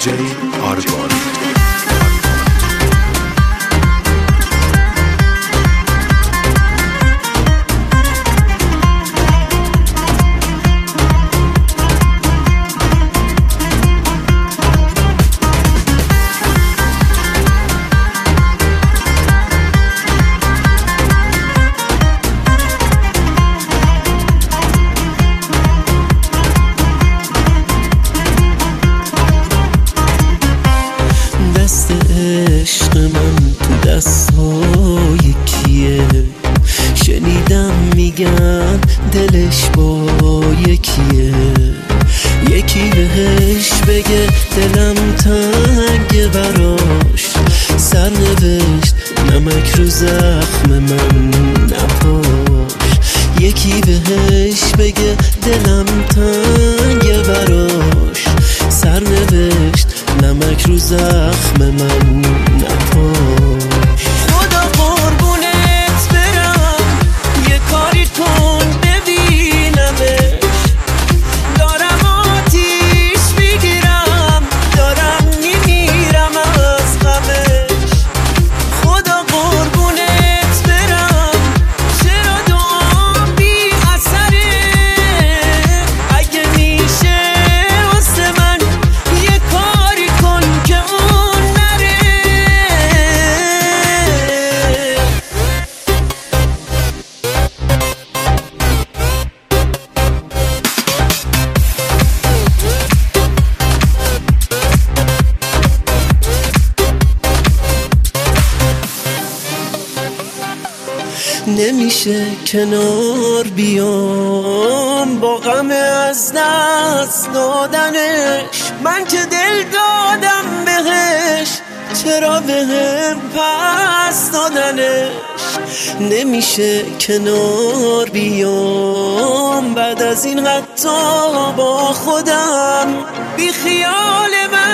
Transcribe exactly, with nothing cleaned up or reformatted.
جی آرگان. دست عشق من تو دستهای کیه؟ شنیدم میگن دلش با یکیه. یکی بهش بگه دلم تنگ براش، سرنوشت نمک رو زخم من نپاش. یکی بهش بگه دلم تنگ براش، سرنوشت نمک رو زخم من نپاش. خدا قربونت برم یه کاری کن ببینمه، دارم آتیش میگیرم، دارم میمیرم از غمش. خدا قربونت برم چرا دعام بی اثره، اگه میشه واسه من یه کاری کن که اون نره. نمیشه کنار بیام با غم از دست دادنش، من که دل دادم بهش چرا بهم پس دادنش. نمیشه کنار بیام بعد از این حتی با خودم بی خیال من